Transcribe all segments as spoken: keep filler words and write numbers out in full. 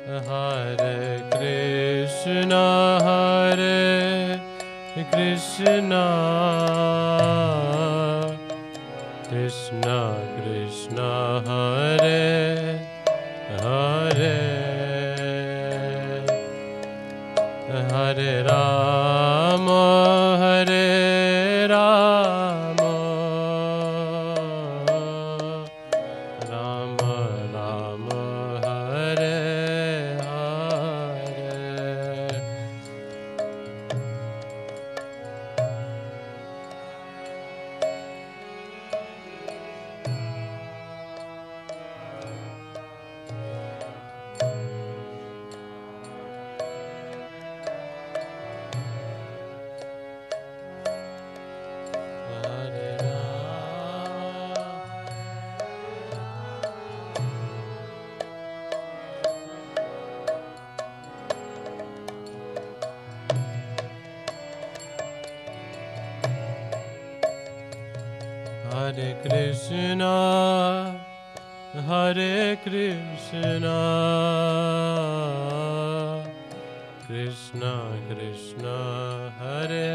Hare Krishna, Hare Krishna, Krishna Krishna, Hare Hare, Hare Rama, Hare Rama, Rama Rama, Hare Hare. Hare Hare Krishna, Hare Krishna, Krishna Krishna, Hare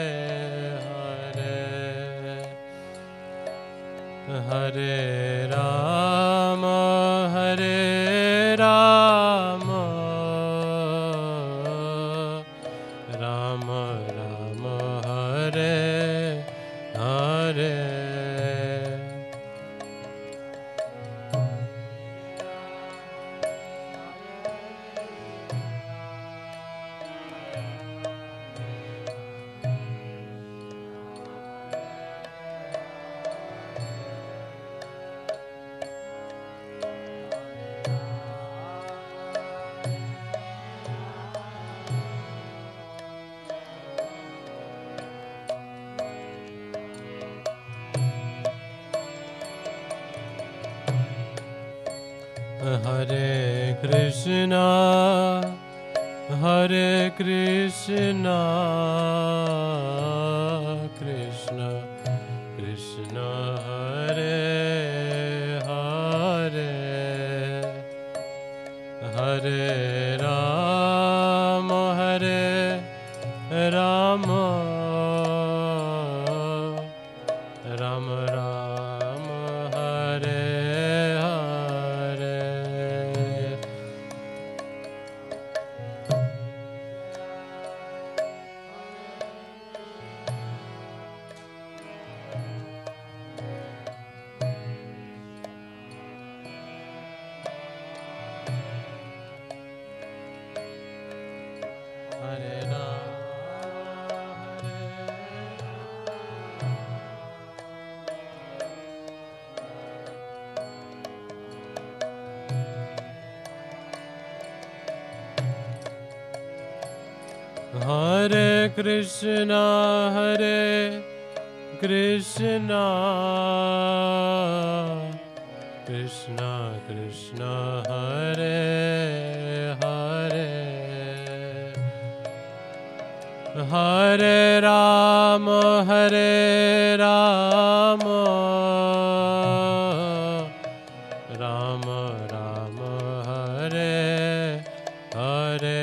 Hare, Hare Rama, Hare Rama, Rama Rama, Hare Hare. Hare Krishna, Hare Krishna, Krishna Krishna, Hare Hare, Hare Rama, Hare Rama, Rama Rama, Hare Hare. Hare Hare Krishna, Hare Krishna, Krishna Krishna, Hare Hare, Hare Rama, Hare Rama, Rama Rama, Hare Hare.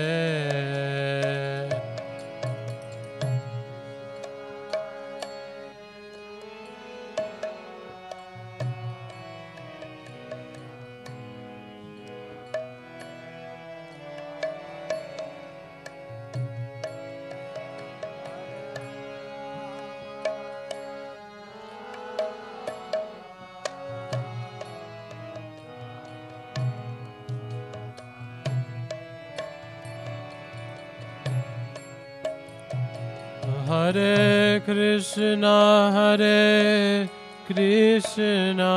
Hare Krishna, Hare Krishna,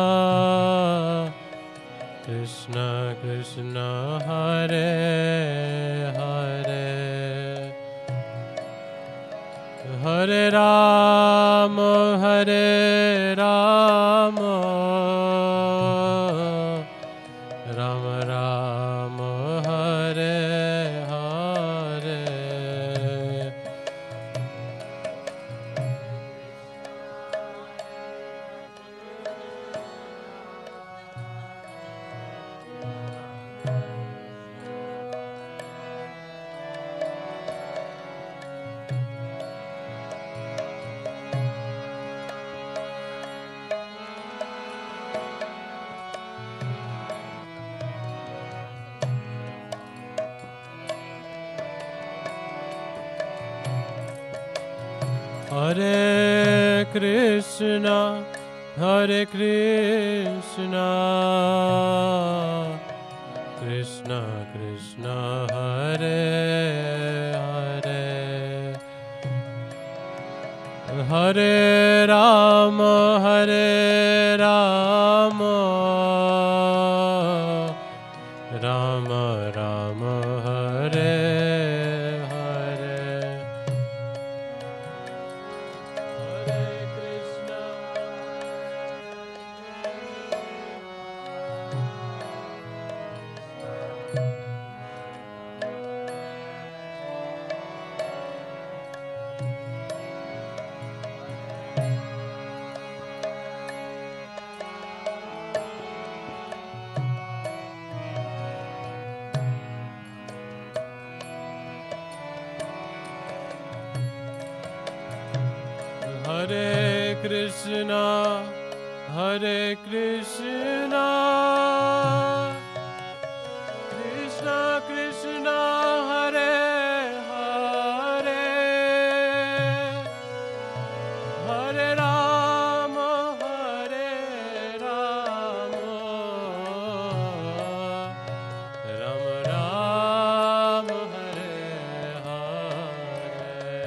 Krishna Krishna, Hare Hare, Hare Rama, Hare Rama, Rama Rama, Hare Hare. Hare Krishna, Hare Krishna, Krishna Krishna, Hare Hare, Hare Rama, Hare Rama, Rama Rama, Hare Hare Krishna, Hare Krishna, Krishna Krishna, Hare Hare, Hare Rama, Hare Rama, Rama Rama, Hare Hare.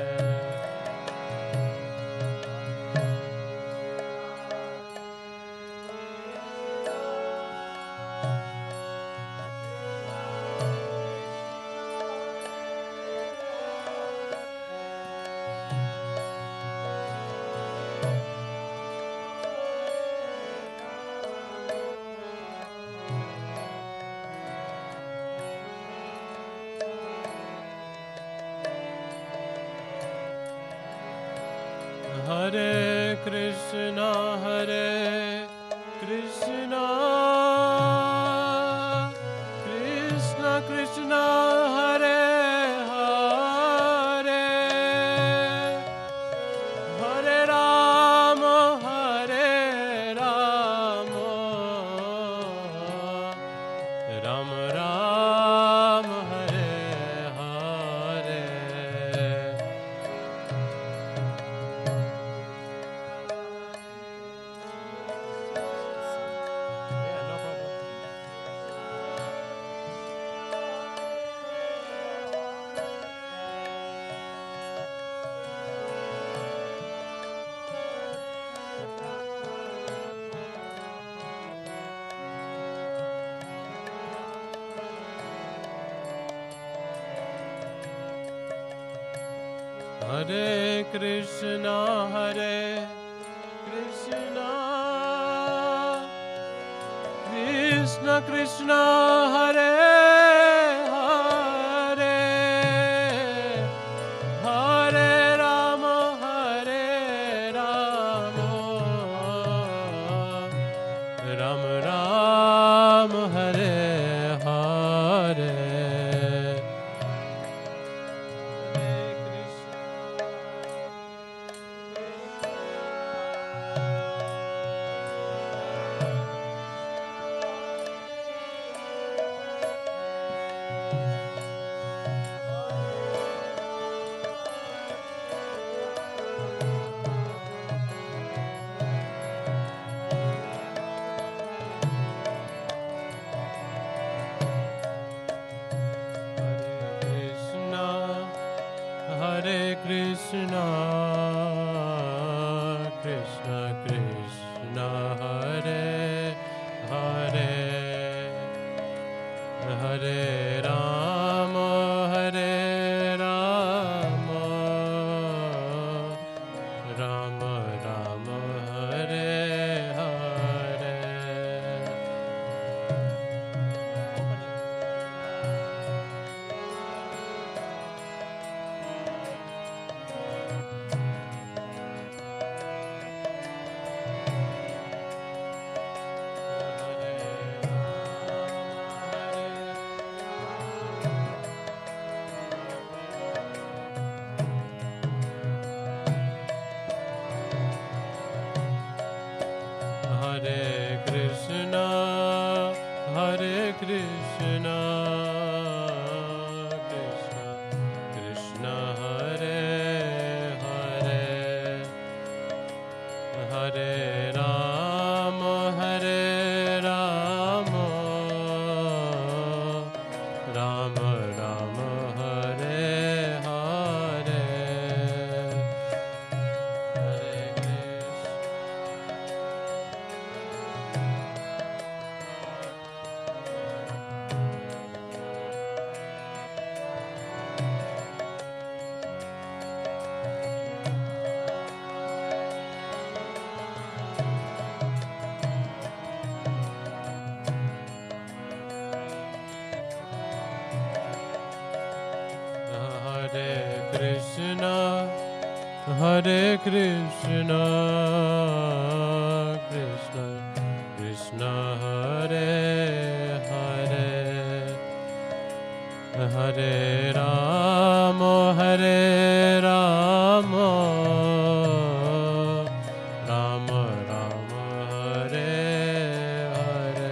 Hare Krishna, Hare Krishna, Krishna Krishna, Hare Hare, Hare Rama, Hare Rama, Rama Rama, Hare Hare. Hare Krishna, Hare Krishna, Krishna Krishna, Hare Hare, Hare Rama, Hare Rama, Rama Rama, Hare Hare. Hare Krishna, Krishna Krishna, Hare Hare, Hare Rama, Hare Rama, Rama Rama, Hare Hare. Hare Krishna, Hare Krishna, Krishna Krishna, Hare Hare, Krishna, Hare Krishna, Krishna Krishna, Hare Hare, Hare Rama, Hare Rama, Rama Rama, Hare Hare,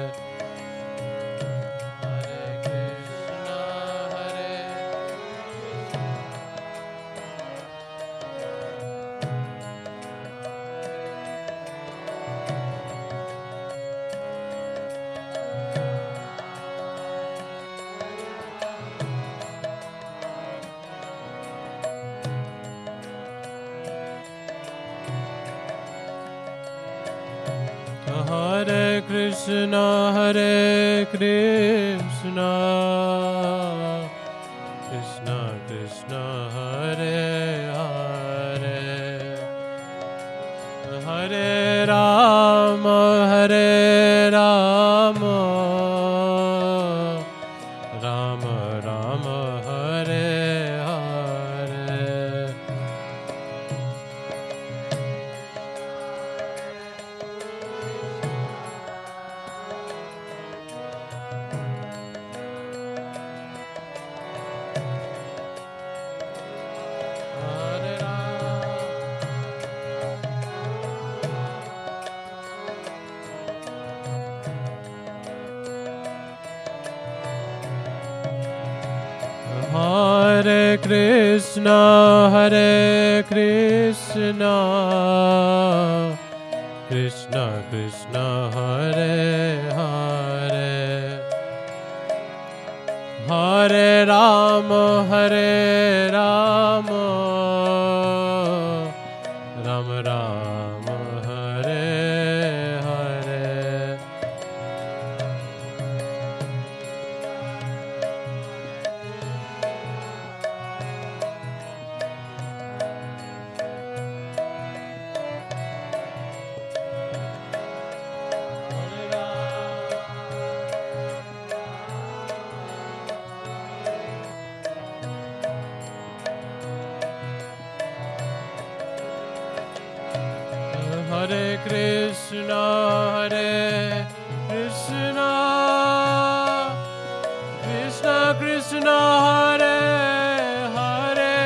Hare Krishna, Hare Hare Krishna, Hare Krishna, Krishna Krishna, Hare Hare, Hare Rama, Hare Rama, Rama Rama, Hare Hare. Hare Hare Krishna, Hare Krishna, Krishna Krishna, Hare Hare, Hare Rama, Hare Rama, Rama Rama, Hare Hare. Hare Krishna, Hare Krishna, Krishna Krishna, Hare Hare,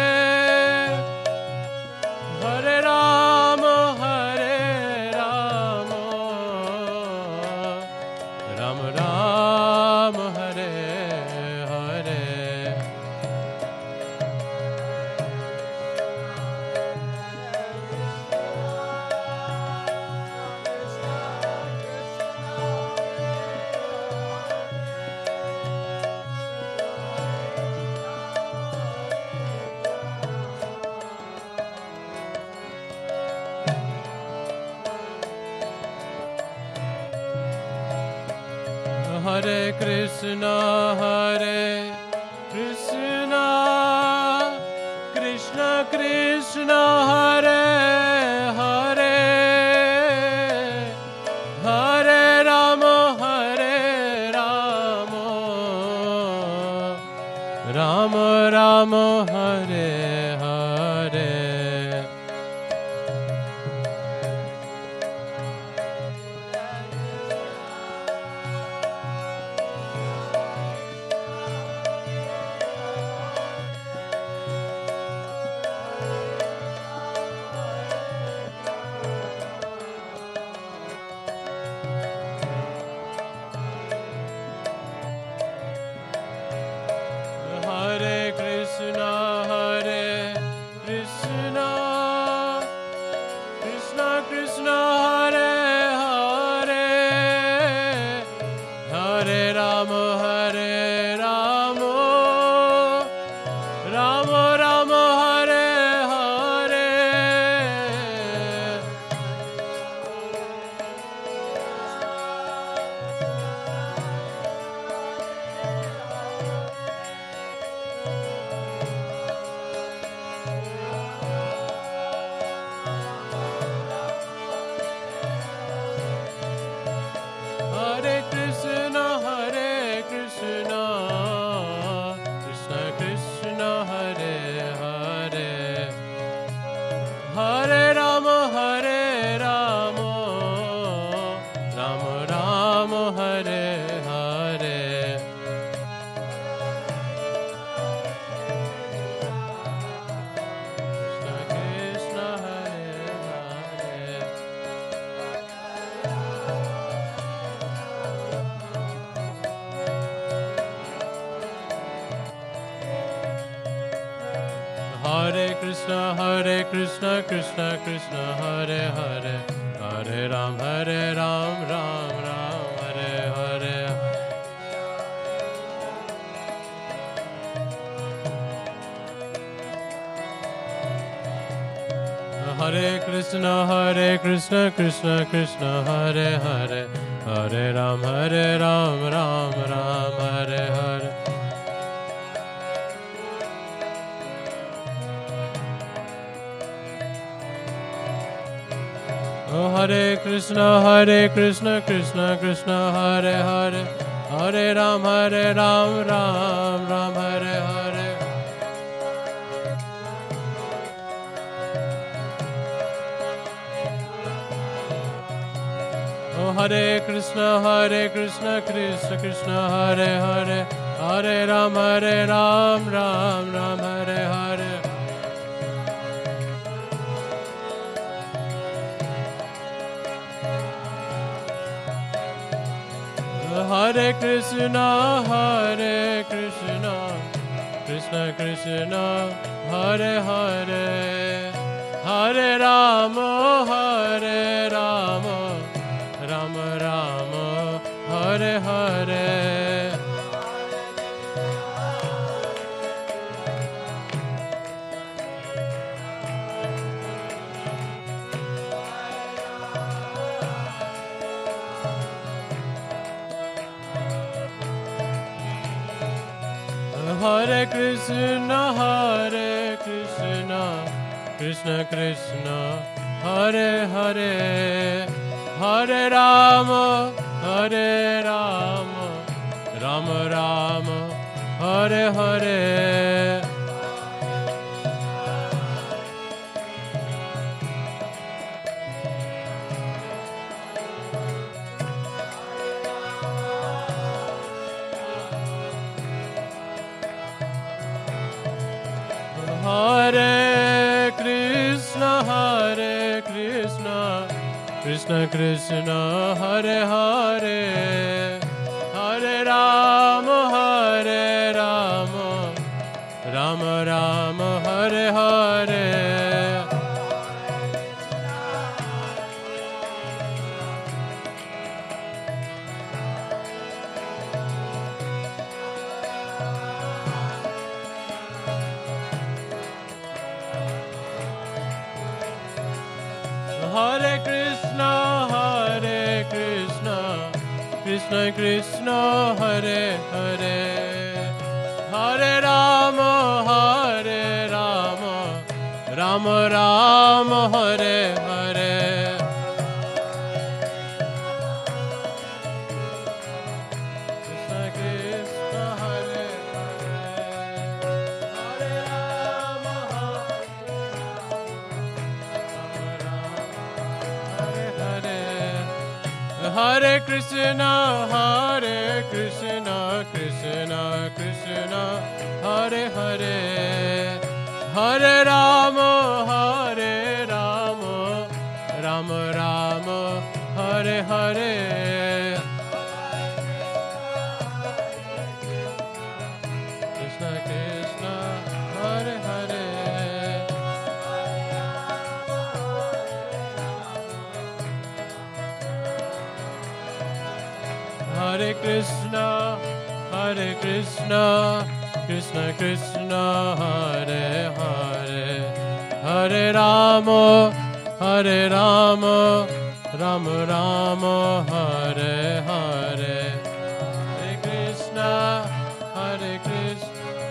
Hare Rama, Hare Rama, Rama Rama, Hare Hare. Hare Krishna, Hare Krishna, Krishna Krishna, Hare Hare, Hare Rama, Hare Rama, Rama Rama, Hare Hare. Hare Krishna, Hare Krishna, Hare Krishna, Krishna Krishna, Hare Hare, Hare Ram, Hare Ram, Ram Ram, Hare Hare. Hare Krishna, Hare Krishna, Krishna Krishna, Hare Hare, Hare Ram, Hare Ram, Ram Ram, Hare Hare. Oh, Hare Krishna, Hare Krishna, Krishna Krishna, Hare Hare, Hare Ram, Hare Ram, Ram Ram, Hare Hare. Oh, Hare Krishna, Hare Krishna, Krishna Krishna, Hare Hare, Hare Ram, Hare Ram, Ram Ram, Hare Hare. Hare Krishna, Hare Krishna, Krishna Krishna, Hare Hare, Hare Rama, Hare Rama, Rama Rama, Hare Hare. Hare Krishna, Hare Krishna, Krishna Krishna, Hare Hare, Hare Rama, Hare Rama, Rama Rama, Hare Hare. Hare Krishna, Hare Krishna, Krishna Krishna, Hare Hare, Hare Rama, Hare Rama, Rama Rama, Hare Hare. Hare Krishna, Hare Krishna, Krishna Krishna, Hare Hare, Hare Rama, Hare Rama, Rama Rama, Hare Hare. Krishna Krishna, Hare Hare, Hare Rama, Hare Krishna, Hare Krishna, Krishna Krishna, Hare Hare, Hare Rama, Hare Rama, Rama Rama, Hare Hare. Krishna Krishna, Hare Hare. Hare Krishna, Hare Krishna, Krishna Krishna, Hare Hare, Hare Rama, Hare Rama, Rama Rama, Hare Hare. Hare Krishna, Hare Krishna.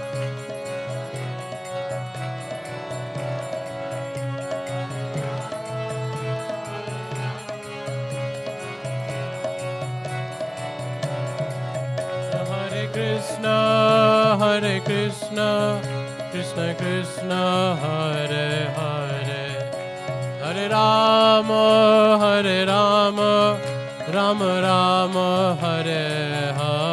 Krishna, Hare Krishna, Krishna Krishna, Hare Hare, Hare Rama, Hare Rama, Rama Rama, Hare Hare.